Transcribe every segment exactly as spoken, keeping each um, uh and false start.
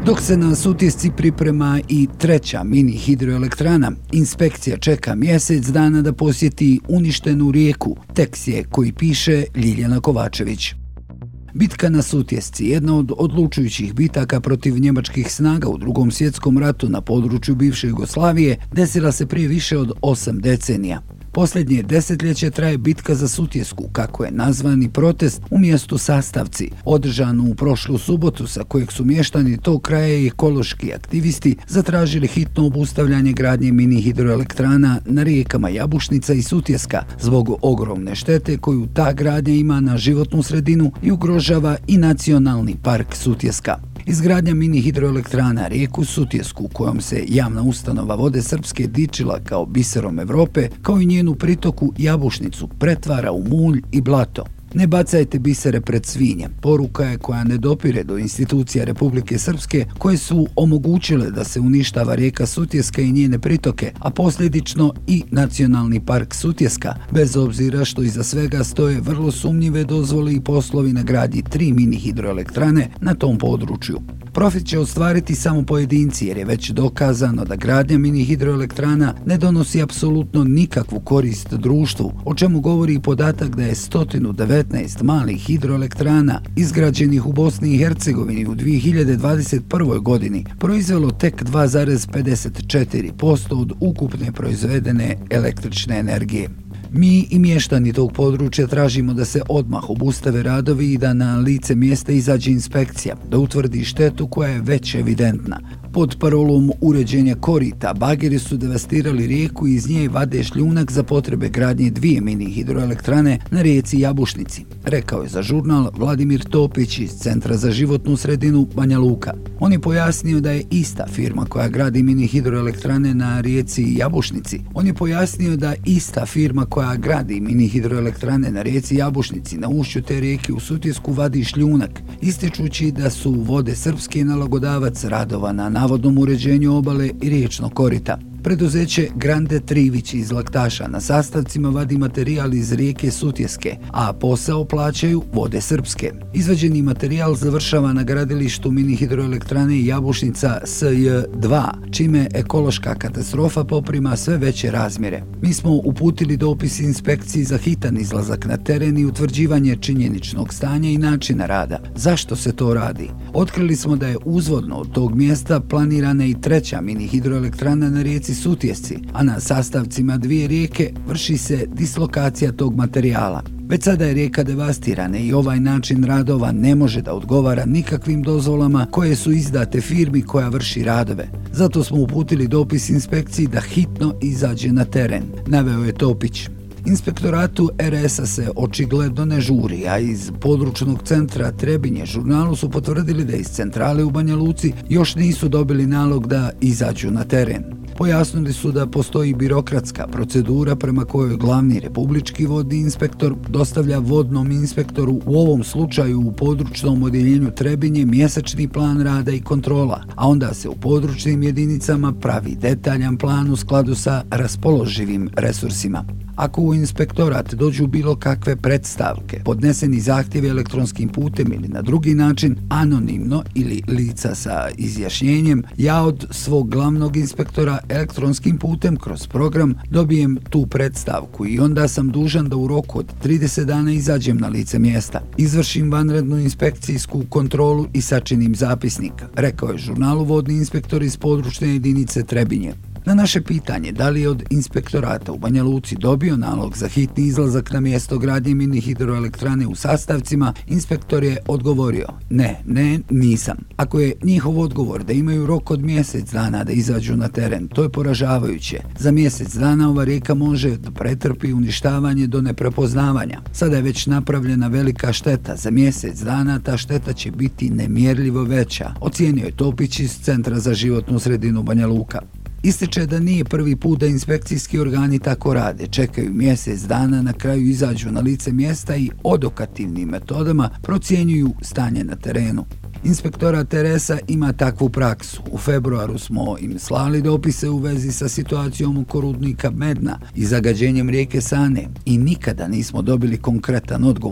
Dok se na Sutjesci priprema i treća mini hidroelektrana, inspekcija čeka mjesec dana da posjeti uništenu rijeku, tekst je koji piše Ljiljana Kovačević. Bitka na Sutjesci, jedna od odlučujućih bitaka protiv njemačkih snaga u Drugom svjetskom ratu na području bivše Jugoslavije, desila se prije više od osam decenija. Posljednje desetljeće traje bitka za Sutjesku, kako je nazvani protest u mjestu Sastavci, održan u prošlu subotu, sa kojeg su mještani tog kraja i ekološki aktivisti zatražili hitno obustavljanje gradnje mini hidroelektrana na rijekama Jabušnica i Sutjeska zbog ogromne štete koju ta gradnja ima na životnu sredinu i ugrožava i nacionalni park Sutjeska. Izgradnja mini hidroelektrana rijeku Sutjesku, kojom se javna ustanova Vode Srpske dičila kao biserom Europe, kao i njenu pritoku Jabušnicu, pretvara u mulj i blato. Ne bacajte bisere pred svinje. Poruka je koja ne dopire do institucija Republike Srpske koje su omogućile da se uništava rijeka Sutjeska i njene pritoke, a posljedično i nacionalni park Sutjeska, bez obzira što iza svega stoje vrlo sumnjive dozvole i poslovi na gradnji tri mini hidroelektrane na tom području. Profit će ostvariti samo pojedinci jer je već dokazano da gradnja mini hidroelektrana ne donosi apsolutno nikakvu korist društvu, o čemu govori i podatak da je sto devetnaest malih hidroelektrana izgrađenih u Bosni i Hercegovini u dvije hiljade dvadeset prvoj. godini proizvelo tek dva zarez pedeset četiri posto od ukupne proizvedene električne energije. Mi i mještani tog područja tražimo da se odmah obustave radovi i da na lice mjesta izađe inspekcija, da utvrdi štetu koja je već evidentna. Pod parolom uređenja korita, bageri su devastirali rijeku i iz nje vade šljunak za potrebe gradnje dvije mini hidroelektrane na rijeci Jabušnici, rekao je za žurnal Vladimir Topić iz Centra za životnu sredinu Banja Luka. On je pojasnio da je ista firma koja gradi mini hidroelektrane na rijeci Jabušnici. On je pojasnio da ista firma koja gradi mini hidroelektrane na rijeci Jabušnici na ušću te rijeke u Sutjesku vadi šljunak, ističući da su Vode Srpske nalogodavac radova na navodnom uređenju obale i riječnog korita. Preduzeće Grande Trivić iz Laktaša na Sastavcima vadi materijal iz rijeke Sutjeske, a posao plaćaju Vode Srpske. Izvađeni materijal završava na gradilištu mini hidroelektrane Jabušnica S J dva, čime ekološka katastrofa poprima sve veće razmjere. Mi smo uputili dopis inspekciji za hitan izlazak na teren i utvrđivanje činjeničnog stanja i načina rada. Zašto se to radi? Otkrili smo da je uzvodno od tog mjesta planirana i treća mini hidroelektrana na rijeci Sutjesci, a na Sastavcima dvije rijeke vrši se dislokacija tog materijala. Već sada je rijeka devastirana i ovaj način radova ne može da odgovara nikakvim dozvolama koje su izdate firmi koja vrši radove. Zato smo uputili dopis inspekciji da hitno izađe na teren, naveo je Topić. Inspektoratu R S-a se očigledno ne žuri, a iz područnog centra Trebinje žurnalu su potvrdili da iz centrale u Banja Luci još nisu dobili nalog da izađu na teren. Pojasnili su da postoji birokratska procedura prema kojoj glavni republički vodni inspektor dostavlja vodnom inspektoru, u ovom slučaju u područnom odjeljenju Trebinje, mjesečni plan rada i kontrola, a onda se u područnim jedinicama pravi detaljan plan u skladu sa raspoloživim resursima. Ako u inspektorat dođu bilo kakve predstavke, podneseni zahtjevi elektronskim putem ili na drugi način, anonimno ili lica sa izjašnjenjem, ja od svog glavnog inspektora elektronskim putem kroz program dobijem tu predstavku i onda sam dužan da u roku od trideset dana izađem na lice mjesta, izvršim vanrednu inspekcijsku kontrolu i sačinim zapisnik, rekao je žurnalu vodni inspektor iz područne jedinice Trebinje. Na naše pitanje da li je od inspektorata u Banja Luci dobio nalog za hitni izlazak na mjesto gradnje mini hidroelektrane u Sastavcima, inspektor je odgovorio: ne, ne, nisam. Ako je njihov odgovor da imaju rok od mjesec dana da izađu na teren, to je poražavajuće. Za mjesec dana ova rijeka može da pretrpi uništavanje do neprepoznavanja. Sada je već napravljena velika šteta. Za mjesec dana ta šteta će biti nemjerljivo veća, ocijenio je Topić iz Centra za životnu sredinu Banja Luka. Ističe da nije prvi put da inspekcijski organi tako rade, čekaju mjesec dana, na kraju izađu na lice mjesta i odokativnim metodama procjenjuju stanje na terenu. Inspektorat R S-a ima takvu praksu. U februaru smo im slali dopise u vezi sa situacijom oko rudnika Medna i zagađenjem rijeke Sane i nikada nismo dobili konkretan odgovor.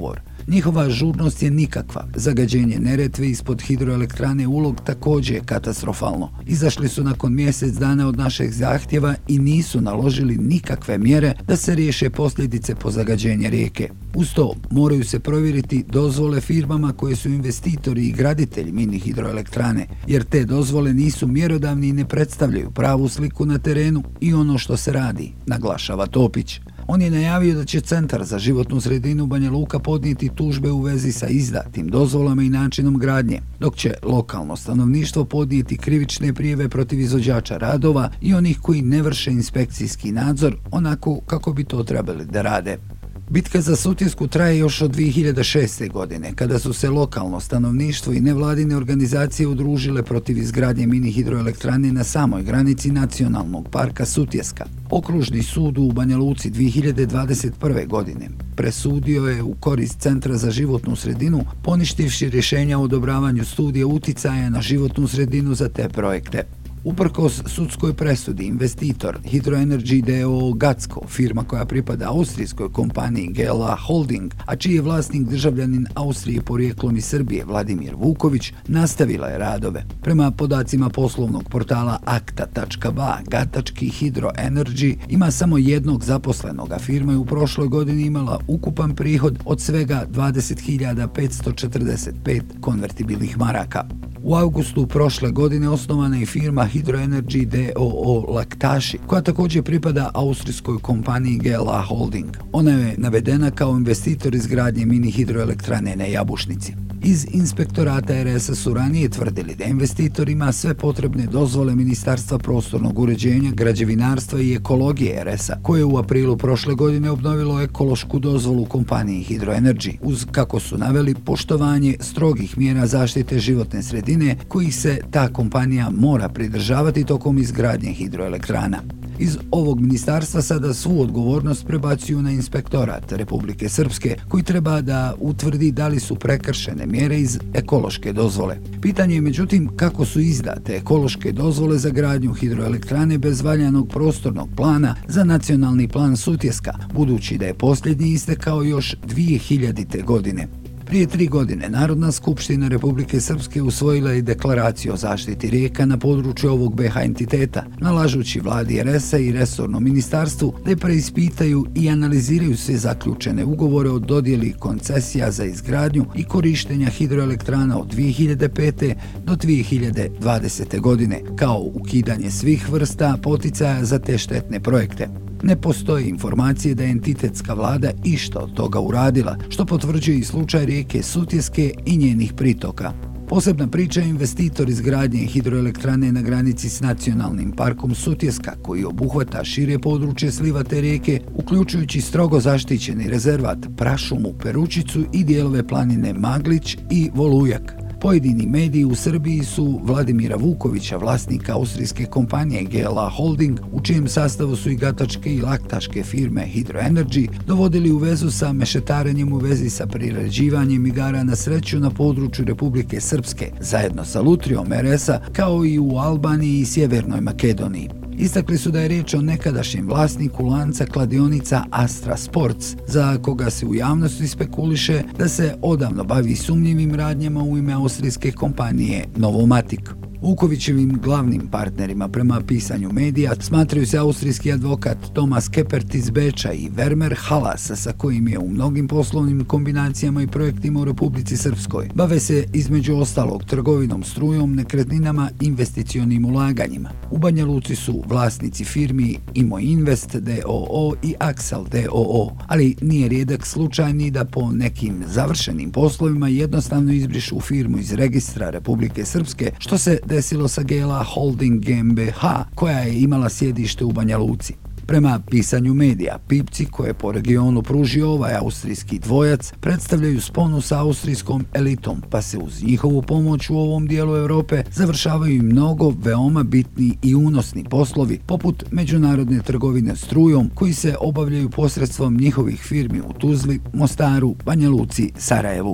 Njihova žurnost je nikakva. Zagađenje Neretve ispod hidroelektrane Ulog također je katastrofalno. Izašli su nakon mjesec dana od našeg zahtjeva i nisu naložili nikakve mjere da se riješe posljedice po zagađenje rijeke. Uz to moraju se provjeriti dozvole firmama koje su investitori i graditelji mini hidroelektrane, jer te dozvole nisu mjerodavni i ne predstavljaju pravu sliku na terenu i ono što se radi, naglašava Topić. On je najavio da će Centar za životnu sredinu Banja Luka podnijeti tužbe u vezi sa izdatim dozvolama i načinom gradnje, dok će lokalno stanovništvo podnijeti krivične prijave protiv izvođača radova i onih koji ne vrše inspekcijski nadzor onako kako bi to trebali da rade. Bitka za Sutjesku traje još od dvije hiljade šeste. godine, kada su se lokalno stanovništvo i nevladine organizacije udružile protiv izgradnje mini hidroelektrane na samoj granici nacionalnog parka Sutjeska. Okružni sud u Banja Luci dvije hiljade dvadeset prve. godine presudio je u korist Centra za životnu sredinu, poništivši rješenja o odobravanju studije uticaja na životnu sredinu za te projekte. Uprkos sudskoj presudi, investitor Hydroenergy d o o Gatsko, firma koja pripada austrijskoj kompaniji G L A Holding, a čiji je vlasnik državljanin Austrije porijeklom iz Srbije Vladimir Vuković, nastavila je radove. Prema podacima poslovnog portala akta tačka ba, gatački Hydroenergy ima samo jednog zaposlenog, a firma je u prošloj godini imala ukupan prihod od svega dvadeset hiljada petsto četrdeset pet konvertibilnih maraka. U avgustu prošle godine osnovana je firma Hydroenergy d o o Laktaši, koja također pripada austrijskoj kompaniji G L A Holding. Ona je navedena kao investitor izgradnje mini hidroelektrane na Jabušnici. Iz inspektorata er es a su ranije tvrdili da investitor ima sve potrebne dozvole Ministarstva prostornog uređenja, građevinarstva i ekologije er es a, koje je u aprilu prošle godine obnovilo ekološku dozvolu kompaniji Hydroenergy, uz, kako su naveli, poštovanje strogih mjera zaštite životne sredine kojih se ta kompanija mora pridržavati tokom izgradnje hidroelektrana. Iz ovog ministarstva sada svu odgovornost prebacuju na inspektorat Republike Srpske, koji treba da utvrdi da li su prekršene mjere iz ekološke dozvole. Pitanje je međutim kako su izdate ekološke dozvole za gradnju hidroelektrane bez valjanog prostornog plana za nacionalni plan Sutjeska, budući da je posljednji istekao još dvije hiljadite. godine. Prije tri godine Narodna skupština Republike Srpske usvojila je deklaraciju o zaštiti rijeka na području ovog be ha entiteta, nalažući vladi er es a i resornom ministarstvu da je preispitaju i analiziraju sve zaključene ugovore o dodjeli koncesija za izgradnju i korištenja hidroelektrana od dvije hiljade pete. do dvije hiljade dvadesete. godine, kao ukidanje svih vrsta poticaja za te štetne projekte. Ne postoje informacije da je entitetska vlada išta od toga uradila, što potvrđuje i slučaj rijeke Sutjeske i njenih pritoka. Posebna priča je investitor izgradnje hidroelektrane na granici s nacionalnim parkom Sutjeska, koji obuhvata šire područje sliva te rijeke, uključujući strogo zaštićeni rezervat Prašumu, Peručicu i dijelove planine Maglić i Volujak. Pojedini mediji u Srbiji su Vladimira Vukovića, vlasnika austrijske kompanije G L A Holding, u čijem sastavu su i gatačke i laktaške firme Hydroenergy, dovodili u vezu sa mešetarenjem u vezi sa priređivanjem igara na sreću na području Republike Srpske, zajedno sa lutrijom er es a, kao i u Albaniji i Sjevernoj Makedoniji. Istakli su da je riječ o nekadašnjem vlasniku lanca kladionica Astra Sports, za koga se u javnosti spekuliše da se odavno bavi sumnjivim radnjama u ime austrijske kompanije Novomatic. Vukovićevim glavnim partnerima prema pisanju medija smatraju se austrijski advokat Thomas Keppert iz Beča i Vermeer Halas, sa kojim je u mnogim poslovnim kombinacijama i projektima u Republici Srpskoj. Bave se između ostalog trgovinom strujom, nekretninama, investicionim ulaganjima. U Banja Luci su vlasnici firmi Imo Invest d o o i Axel d o o, ali nije rijedak slučaj ni da po nekim završenim poslovima jednostavno izbrišu firmu iz registra Republike Srpske, što se desilo sa G L A Holding ge em be ha, koja je imala sjedište u Banja Luci. Prema pisanju medija, pipci koje po regionu pružio ovaj austrijski dvojac predstavljaju sponu sa austrijskom elitom, pa se uz njihovu pomoć u ovom dijelu Europe završavaju i mnogo veoma bitni i unosni poslovi, poput međunarodne trgovine strujom, koji se obavljaju posredstvom njihovih firmi u Tuzli, Mostaru, Banja Luci, Sarajevu.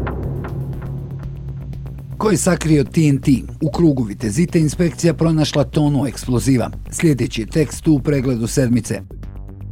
Ko je sakrio te en te? U krugu Vitezite inspekcija pronašla tonu eksploziva. Sljedeći tekst u pregledu sedmice.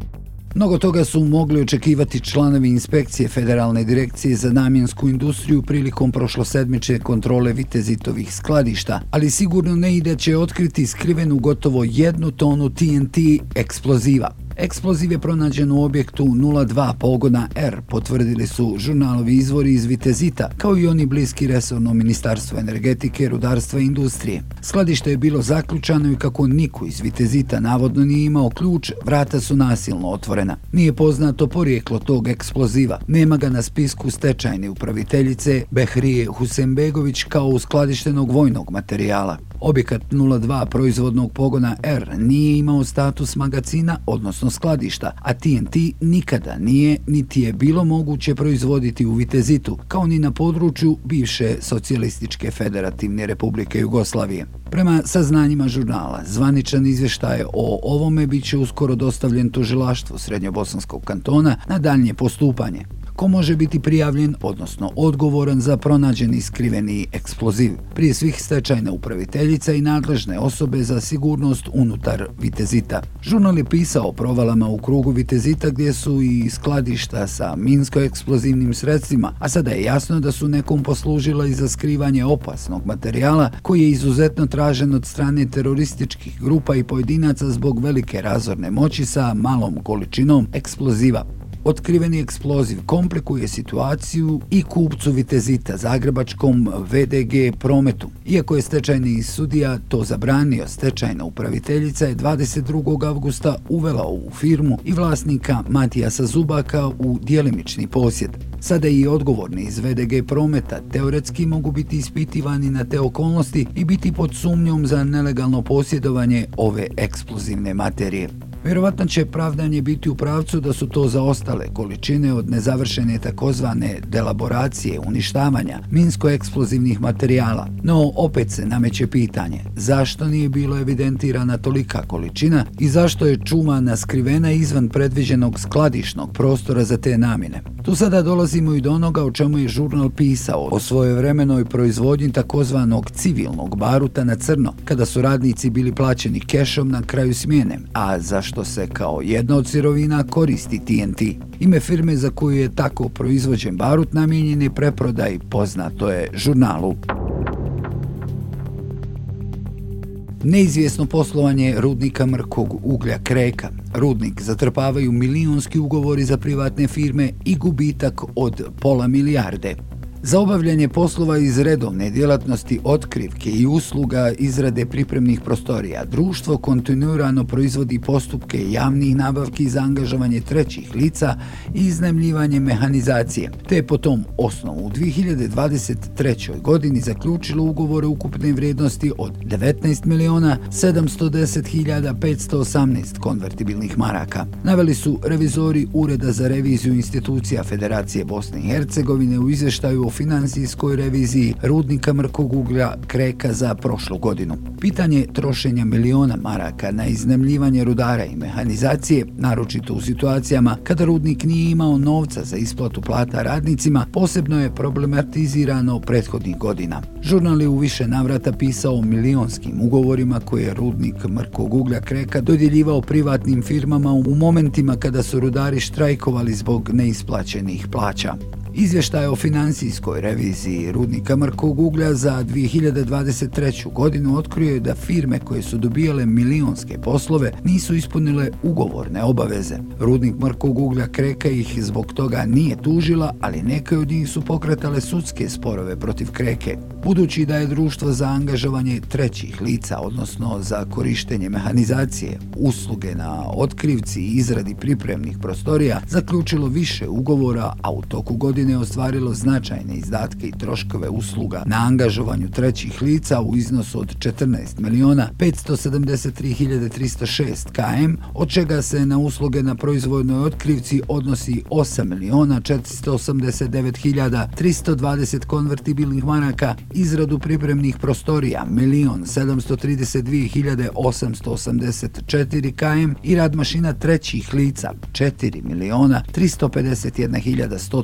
Mnogo toga su mogli očekivati članovi inspekcije Federalne direkcije za namjensku industriju prilikom prošlosedmične kontrole Vitezitovih skladišta, ali sigurno ne i da će otkriti skrivenu gotovo jednu tonu T N T eksploziva. Eksploziv je pronađen u objektu nula dva pogona R, potvrdili su žurnalovi izvori iz Vitezita, kao i oni bliski resornom ministarstvu energetike, rudarstva i industrije. Skladište je bilo zaključano i kako niko iz Vitezita navodno nije imao ključ, vrata su nasilno otvorena. Nije poznato porijeklo tog eksploziva. Nema ga na spisku stečajne upraviteljice Behrije Husenbegović kao uskladištenog vojnog materijala. Objekat nula dva proizvodnog pogona R nije imao status magacina, odnosno skladišta, a T N T nikada nije niti je bilo moguće proizvoditi u Vitezitu, kao ni na području bivše socijalističke federativne republike Jugoslavije. Prema saznanjima žurnala, zvaničan izvještaj o ovome bit će uskoro dostavljen tužilaštvu Srednjobosanskog kantona na daljnje postupanje. Ko može biti prijavljen, odnosno odgovoran za pronađeni skriveni eksploziv? Prije svih stečajna upraviteljica i nadležne osobe za sigurnost unutar Vitezita. Žurnal je pisao o provalama u krugu Vitezita gdje su i skladišta sa minsko-eksplozivnim sredstvima, a sada je jasno da su nekom poslužila i za skrivanje opasnog materijala koji je izuzetno tražen od strane terorističkih grupa i pojedinaca zbog velike razorne moći sa malom količinom eksploziva. Otkriveni eksploziv komplikuje situaciju i kupcu Vitezita, zagrebačkom V D G Prometu. Iako je stečajni sudija to zabranio, stečajna upraviteljica je dvadeset drugog avgusta uvela ovu firmu i vlasnika Matijasa Zubaka u djelimični posjed. Sada i odgovorni iz V D G Prometa teoretski mogu biti ispitivani na te okolnosti i biti pod sumnjom za nelegalno posjedovanje ove eksplozivne materije. Vjerovatno će pravdanje biti u pravcu da su to zaostale količine od nezavršene takozvane delaboracije, uništavanja minsko-eksplozivnih materijala. No, opet se nameće pitanje, zašto nije bilo evidentirana tolika količina i zašto je čuvana skrivena izvan predviđenog skladišnog prostora za te namjene. Tu sada dolazimo i do onoga o čemu je žurnal pisao, o svojevremenoj proizvodnji takozvanog civilnog baruta na crno, kada su radnici bili plaćeni kešom na kraju smjene, a zašto što se kao jedna od sirovina koristi T N T. Ime firme za koju je tako proizvođen barut namijenjen je preprodaji, poznato je žurnalu. Neizvjesno poslovanje rudnika mrkog uglja Kreka. Rudnik zatrpavaju milijunski ugovori za privatne firme i gubitak od pola milijarde. Za obavljanje poslova iz redovne djelatnosti otkrivke i usluga izrade pripremnih prostorija, društvo kontinuirano proizvodi postupke javnih nabavki za angažovanje trećih lica i iznajmljivanje mehanizacije, te je po tom osnovu u dvije hiljade dvadeset trećoj. godini zaključilo ugovore ukupne vrijednosti od devetnaest miliona sedamsto deset hiljada petsto osamnaest konvertibilnih maraka. Naveli su revizori Ureda za reviziju institucija Federacije Bosne i Hercegovine u izvještaju o financijskoj reviziji rudnika mrkog uglja Kreka za prošlu godinu. Pitanje trošenja miliona maraka na iznajmljivanje rudara i mehanizacije, naročito u situacijama kada rudnik nije imao novca za isplatu plata radnicima, posebno je problematizirano prethodnih godina. Žurnal je u više navrata pisao o milionskim ugovorima koje je rudnik mrkog uglja Kreka dodjeljivao privatnim firmama u momentima kada su rudari štrajkovali zbog neisplaćenih plaća. Izvještaj o financijskoj reviziji rudnika mrkog uglja za dvije hiljade dvadeset treću. godinu otkrio je da firme koje su dobijale milionske poslove nisu ispunile ugovorne obaveze. Rudnik mrkog uglja Kreka ih zbog toga nije tužila, ali neke od njih su pokretale sudske sporove protiv Kreke. Budući da je društvo za angažovanje trećih lica, odnosno za korištenje mehanizacije, usluge na otkrivci i izradi pripremnih prostorija, zaključilo više ugovora, a u toku godine je ostvarilo značajne izdatke i troškove usluga na angažovanju trećih lica u iznosu od četrnaest miliona petsto sedamdeset tri hiljade tristo šest km, od čega se na usluge na proizvodnoj otkrivci odnosi osam miliona četiristo osamdeset devet hiljada tristo dvadeset konvertibilnih maraka, izradu pripremnih prostorija milion sedamsto trideset dvije hiljade osamsto osamdeset četiri km i rad mašina trećih lica četiri miliona tristo pedeset jedna hiljada sto tri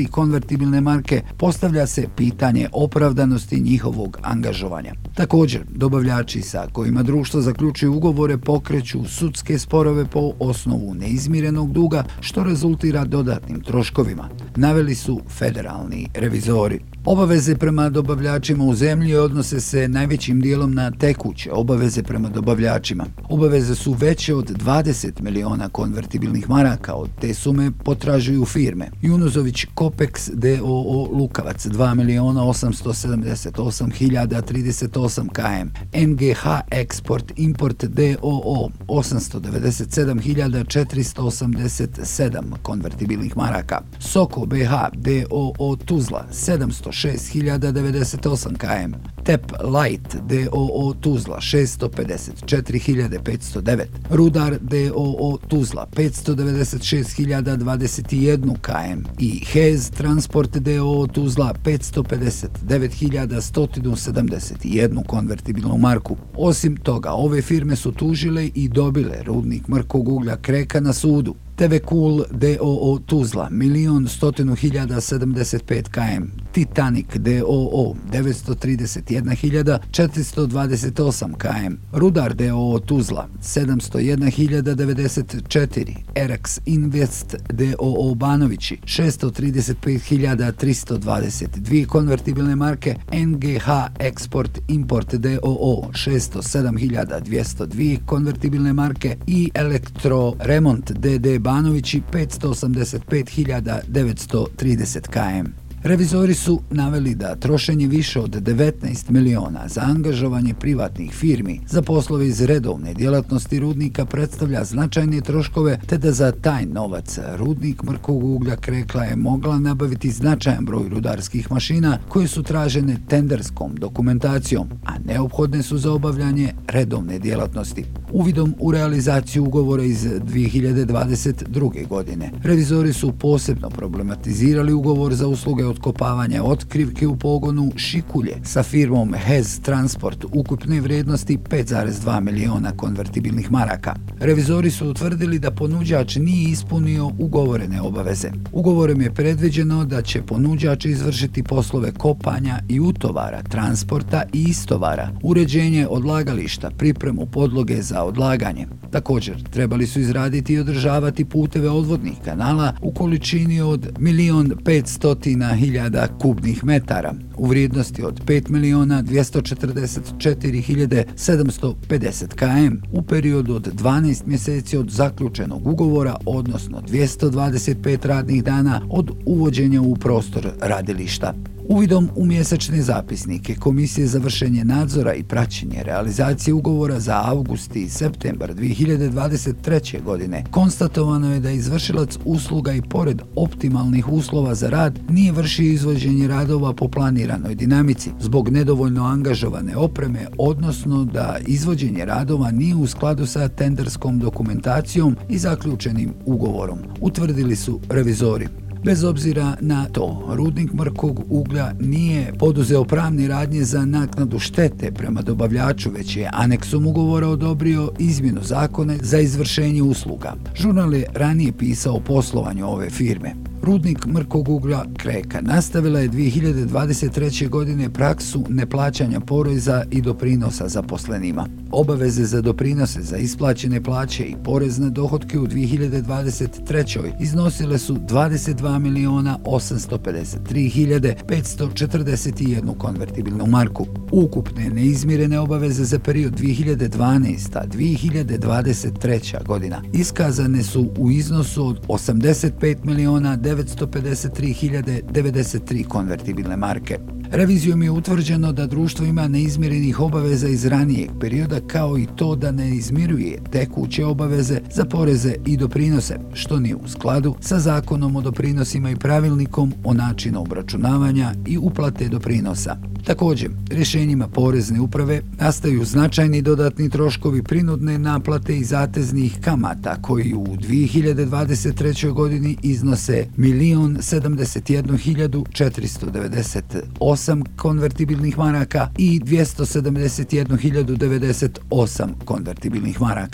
tri konvertibilne marke, postavlja se pitanje opravdanosti njihovog angažovanja. Također, dobavljači sa kojima društvo zaključuje ugovore pokreću sudske sporove po osnovu neizmirenog duga, što rezultira dodatnim troškovima, naveli su federalni revizori. Obaveze prema dobavljačima u zemlji odnose se najvećim dijelom na tekuće obaveze prema dobavljačima. Obaveze su veće od dvadeset miliona konvertibilnih maraka, od te sume potražuju firme Junuzović Kopex d o o Lukavac dva miliona osamsto sedamdeset osam hiljada trideset osam km, N G H Export Import d o o osamsto devedeset sedam hiljada četiristo osamdeset sedam konvertibilnih maraka, Soko B H d o o Tuzla sedamsto šest hiljada devedeset osam km, Tep Light d o o Tuzla šesto pedeset četiri hiljade petsto devet, Rudar d o o Tuzla petsto devedeset šest hiljada dvadeset jedan km i Hez Transport d o o Tuzla petsto pedeset devet hiljada sto sedamdeset jedan konvertibilnu marku. Osim toga, ove firme su tužile i dobile rudnik mrkog uglja Kreka na sudu. Tevekul d o o Tuzla milion stotinu hiljada sedamdeset pet km, Titanic d o o devetsto trideset jedna hiljada četiristo dvadeset osam km, Rudar d o o Tuzla sedamsto jedna hiljada devedeset četiri, Erax Invest d o o Banovići šesto trideset pet hiljada tristo dvadeset dva konvertibilne marke, N G H Export Import d o o šesto sedam hiljada dvjesto dva konvertibilne marke i Elektro Remont d d Banovići petsto osamdeset pet hiljada devetsto trideset km. Revizori su naveli da trošenje više od devetnaest miliona za angažovanje privatnih firmi za poslove iz redovne djelatnosti rudnika predstavlja značajne troškove, te da za taj novac rudnik mrkog uglja Krekla je mogla nabaviti značajan broj rudarskih mašina koje su tražene tenderskom dokumentacijom, a neophodne su za obavljanje redovne djelatnosti. Uvidom u realizaciju ugovora iz dvije hiljade dvadeset druge. godine, revizori su posebno problematizirali ugovor za usluge otkopavanja otkrivke u pogonu Šikulje sa firmom Hez Transport ukupne vrijednosti pet zarez dva miliona konvertibilnih maraka. Revizori su utvrdili da ponuđač nije ispunio ugovorene obaveze. Ugovorom je predviđeno da će ponuđač izvršiti poslove kopanja i utovara, transporta i istovara, uređenje odlagališta, pripremu podloge za odlaganje. Također, trebali su izraditi i održavati puteve odvodnih kanala u količini od milion petsto hiljada kubnih metara u vrijednosti od pet miliona dvjesto četrdeset četiri hiljade sedamsto pedeset km u periodu od dvanaest mjeseci od zaključenog ugovora, odnosno dvjesto dvadeset pet radnih dana od uvođenja u prostor radilišta. Uvidom u mjesečne zapisnike Komisije za vršenje nadzora i praćenje realizacije ugovora za avgust i septembar dvije hiljade dvadeset treće. godine konstatovano je da izvršilac usluga i pored optimalnih uslova za rad nije vršio izvođenje radova po planiranoj dinamici zbog nedovoljno angažovane opreme, odnosno da izvođenje radova nije u skladu sa tenderskom dokumentacijom i zaključenim ugovorom, utvrdili su revizori. Bez obzira na to, rudnik mrkog uglja nije poduzeo pravne radnje za naknadu štete prema dobavljaču, već je aneksom ugovora odobrio izmjenu zakona za izvršenje usluga. Žurnal je ranije pisao o poslovanju ove firme. Rudnik mrkog uglja Kreka nastavila je dvije hiljade dvadeset treće. godine praksu neplaćanja poreza i doprinosa zaposlenima. Obaveze za doprinose za isplaćene plaće i porez na dohotke u dvije hiljade dvadeset trećoj. iznosile su dvadeset dva miliona osamsto pedeset tri hiljade petsto četrdeset jedan konvertibilnu marku. Ukupne neizmirene obaveze za period dvije hiljade dvanaesta do dvije hiljade dvadeset treće. godina iskazane su u iznosu od osamdeset pet miliona devetsto pedeset tri hiljade devedeset tri konvertibilne marke. Revizijom je utvrđeno da društvo ima neizmirenih obaveza iz ranijeg perioda, kao i to da ne izmiruje tekuće obaveze za poreze i doprinose, što nije u skladu sa Zakonom o doprinosima i pravilnikom o načinu obračunavanja i uplate doprinosa. Također, rješenjima porezne uprave nastaju značajni dodatni troškovi prinudne naplate i zateznih kamata koji u dvije hiljade dvadeset trećoj. godini iznose milion sedamdeset jednu hiljadu četiristo devedeset osam konvertibilnih maraka i dvjesto sedamdeset jednu hiljadu devedeset osam konvertibilnih maraka.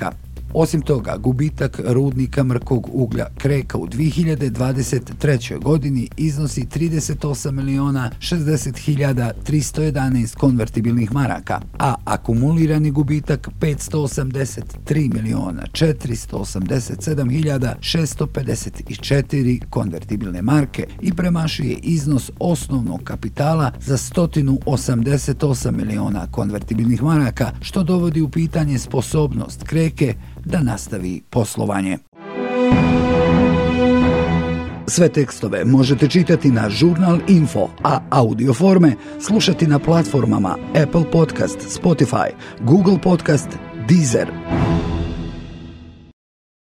Osim toga, gubitak rudnika mrkog uglja Kreka u dvije hiljade dvadeset trećoj godini iznosi trideset osam miliona šezdeset hiljada tristo jedanaest konvertibilnih maraka, a akumulirani gubitak petsto osamdeset tri miliona četiristo osamdeset sedam hiljada šesto pedeset četiri konvertibilne marke i premašuje iznos osnovnog kapitala za sto osamdeset osam miliona konvertibilnih maraka, što dovodi u pitanje sposobnost Kreke da nastavi poslovanje. Sve tekstove možete čitati na Žurnal Info, a audio forme slušati na platformama Apple Podcast, Spotify, Google Podcast, Deezer.